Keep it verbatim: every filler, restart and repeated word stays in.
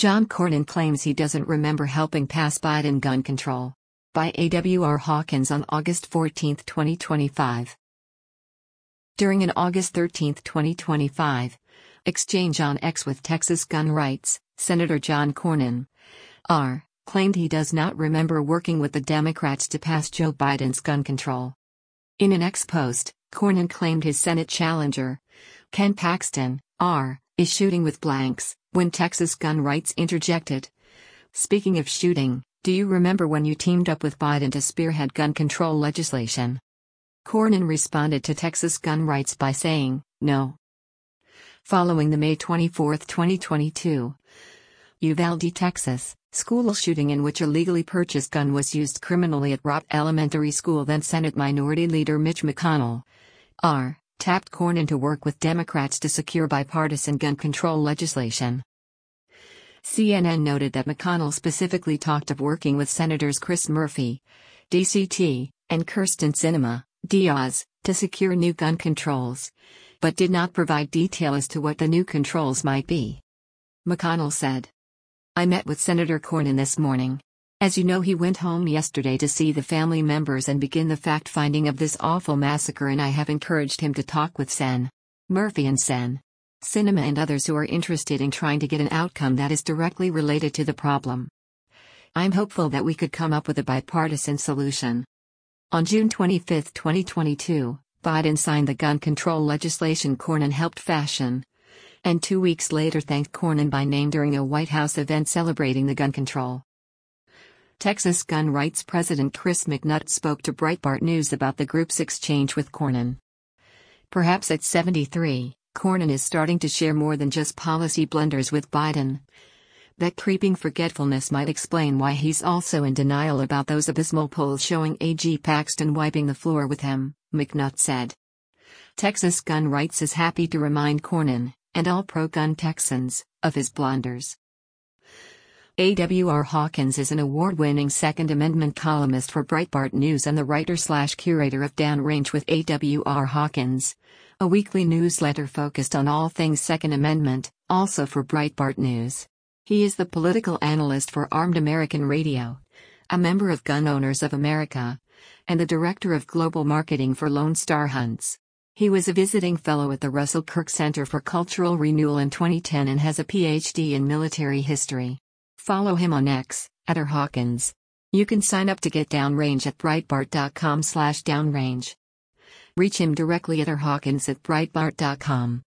John Cornyn claims he doesn't remember helping pass Biden gun control. By A W R Hawkins on August fourteenth, twenty twenty-five. During an August thirteenth, twenty twenty-five, exchange on X with Texas gun rights, Senator John Cornyn, R., claimed he does not remember working with the Democrats to pass Joe Biden's gun control. In an X post, Cornyn claimed his Senate challenger, Ken Paxton, R., is shooting with blanks, when Texas gun rights interjected. Speaking of shooting, do you remember when you teamed up with Biden to spearhead gun control legislation? Cornyn responded to Texas gun rights by saying, no. Following the May twenty-fourth, twenty twenty-two, Uvalde, Texas, school shooting in which a legally purchased gun was used criminally at Robb Elementary School, then Senate Minority Leader Mitch McConnell, R., tapped Cornyn to work with Democrats to secure bipartisan gun control legislation. C N N noted that McConnell specifically talked of working with Senators Chris Murphy, D C T, and Kyrsten Sinema, Diaz, to secure new gun controls, but did not provide detail as to what the new controls might be. McConnell said, I met with Senator Cornyn this morning. As you know, he went home yesterday to see the family members and begin the fact-finding of this awful massacre, and I have encouraged him to talk with Sen. Murphy and Sen. Sinema and others who are interested in trying to get an outcome that is directly related to the problem. I'm hopeful that we could come up with a bipartisan solution. On June twenty-fifth, twenty twenty-two, Biden signed the gun control legislation Cornyn helped fashion, and two weeks later thanked Cornyn by name during a White House event celebrating the gun control. Texas gun rights President Chris McNutt spoke to Breitbart News about the group's exchange with Cornyn. Perhaps at seventy-three, Cornyn is starting to share more than just policy blunders with Biden. That creeping forgetfulness might explain why he's also in denial about those abysmal polls showing A G Paxton wiping the floor with him, McNutt said. Texas gun rights is happy to remind Cornyn, and all pro-gun Texans, of his blunders. A W R Hawkins is an award-winning Second Amendment columnist for Breitbart News and the writer-slash-curator of Downrange with A W R Hawkins, a weekly newsletter focused on all things Second Amendment, also for Breitbart News. He is the political analyst for Armed American Radio, a member of Gun Owners of America, and the director of global marketing for Lone Star Hunts. He was a visiting fellow at the Russell Kirk Center for Cultural Renewal in twenty ten and has a P H D in military history. Follow him on X, at R Hawkins. You can sign up to get Downrange at breitbart dot com slash downrange. Reach him directly at R Hawkins at breitbart dot com.